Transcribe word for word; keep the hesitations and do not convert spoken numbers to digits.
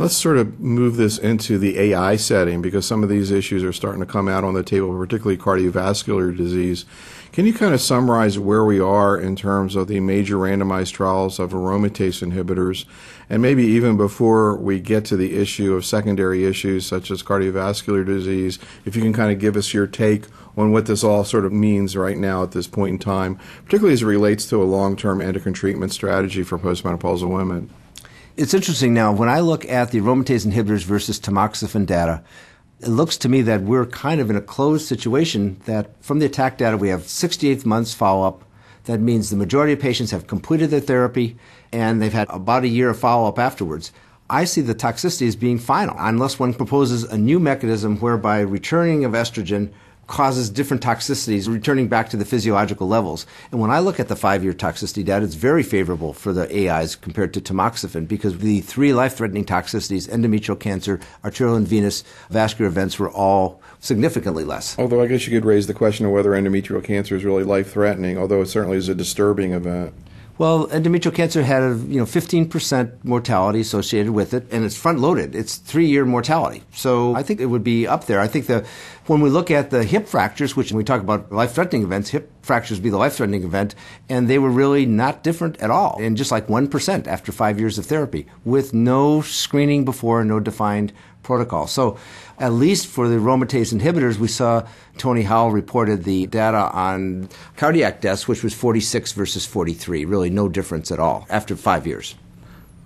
Let's sort of move this into the A I setting because some of these issues are starting to come out on the table, particularly cardiovascular disease. Can you kind of summarize where we are in terms of the major randomized trials of aromatase inhibitors, and maybe even before we get to the issue of secondary issues such as cardiovascular disease, if you can kind of give us your take on what this all sort of means right now at this point in time, particularly as it relates to a long-term endocrine treatment strategy for postmenopausal women? It's interesting now, when I look at the aromatase inhibitors versus tamoxifen data, it looks to me that we're kind of in a closed situation that from the ATTACK data, we have sixty-eight months follow-up. That means the majority of patients have completed their therapy and they've had about a year of follow-up afterwards. I see the toxicity as being final, unless one proposes a new mechanism whereby returning of estrogen causes different toxicities, returning back to the physiological levels. And when I look at the five-year toxicity data, it's very favorable for the A Is compared to tamoxifen because the three life-threatening toxicities, endometrial cancer, arterial and venous vascular events, were all significantly less. Although I guess you could raise the question of whether endometrial cancer is really life-threatening, although it certainly is a disturbing event. Well, endometrial cancer had a you know fifteen percent mortality associated with it, and it's front-loaded. It's three-year mortality. So I think it would be up there. I think the when we look at the hip fractures, which when we talk about life-threatening events, hip fractures would be the life-threatening event, and they were really not different at all, and just like one percent after five years of therapy, with no screening before, no defined protocol. So at least for the aromatase inhibitors, we saw Tony Howell reported the data on cardiac deaths, which was forty-six versus forty-three, really no difference at all after five years.